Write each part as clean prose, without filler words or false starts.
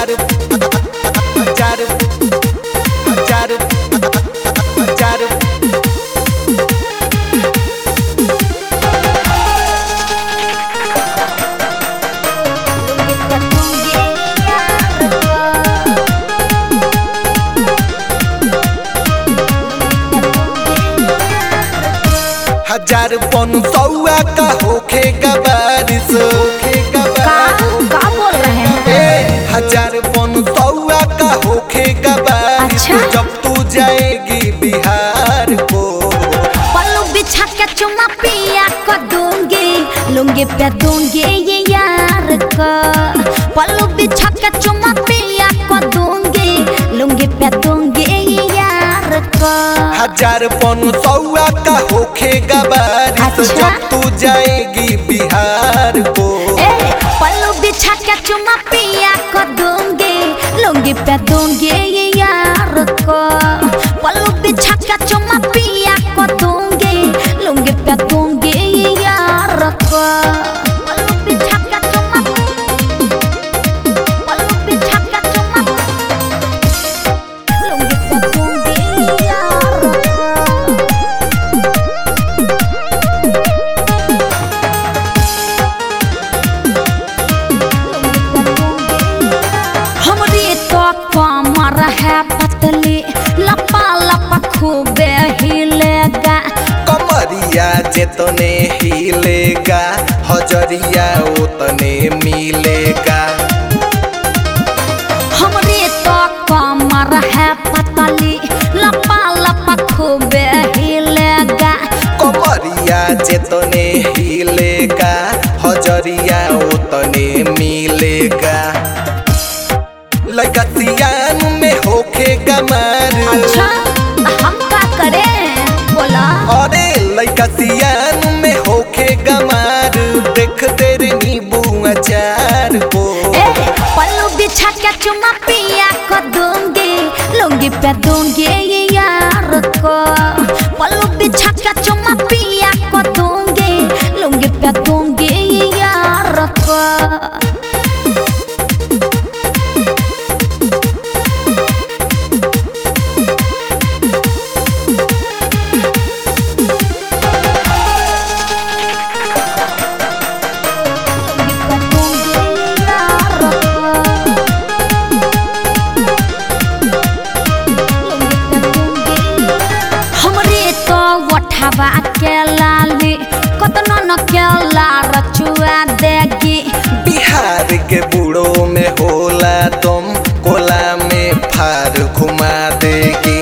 हजार हजार हजार हजार हजार पन सौआ का होखेगा बारिश का बोल रहे हैं? हजार पन सौआ का होखेगा बारिश अच्छा? जब तू जाएगी बिहार को पल्लू बिछा के चुम्मा पिया को दूंगी लुंगी पे दूंगी ये यार को पल्लू बिछा के चुम्मा पिया को दूंगी लुंगी पे दूंगी ये यार को हजार पन सौआ का होखेगा बारिश अच्छा? जब तू जाएगी बिहार को पल्लू बिछा के चुम्मा पिया को दूंगी लुंगी पे दूंगी ये यार को पल्लू बिछा के चुम्मा पिया को दूंगी लुंगी पे दूंगी ये यार को पल्लू बिछा के चुम्मा पल्लू बिछा के चुम्मा लुंगी पे दूंगी ये यार को हमरी तो कमर है पतली लपा लपा खूबे हिलेगा कमरिया जितने हिलेगा हजरिया उतने मिलेगा हमरी तो कमर है पतली लपा लपा खूबे हिलेगा कमरिया जितने हिलेगा हजरिया उतने मिलेगा लड़का सियान में होखेगा मार अच्छा हम का करें बोला अरे लड़का सियान में होखेगा मार देख तेरे नींबू अचार को पल्लू बिछा के चुम्मा पिया को दूंगी लुंगी पे दूंगी ये यार को पल्लू बिछा के चुम्मा पिया को दूंगी लुंगी पे दूंगी ये यार को हवा के लाली कतना न केला रचुआ देगी बिहार के बूढ़ों में होला तुम कोला में फार घुमा देगी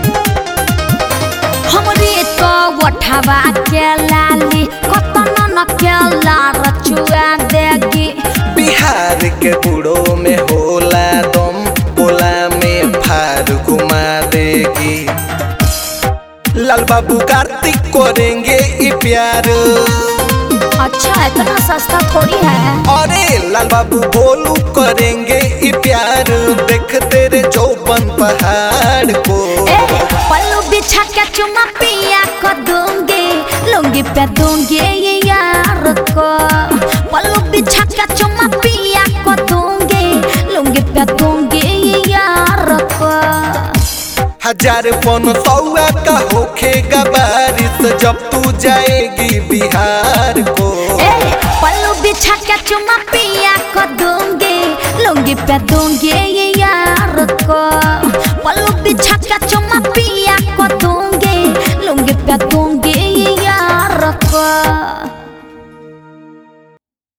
हमरी तो वठवा के लाली कतना न केला रचुआ देगी बिहार के बूढ़ों में होला तुम कोला में फार घुमा देगी लाल बाबू कार्तिक करेंगे ये प्यार अच्छा इतना सस्ता थोड़ी है अरे लाल बाबू बोलू करेंगे ये प्यार देख तेरे चौबन पहाड़ को पल्लू बिछा के चुम्मा पिया को दूंगी लुंगी पे दूंगी ये यार को पल्लू बिछा के चुम्मा पिया को दूंगी लुंगी पे दूंगी ये यार को हजार पन सौआ का होखेगा बारिश जब तू जाएगी बिहार को पल्लू बिछा के चुम्मा पिया को दूंगी लुंगी पे दूंगी ये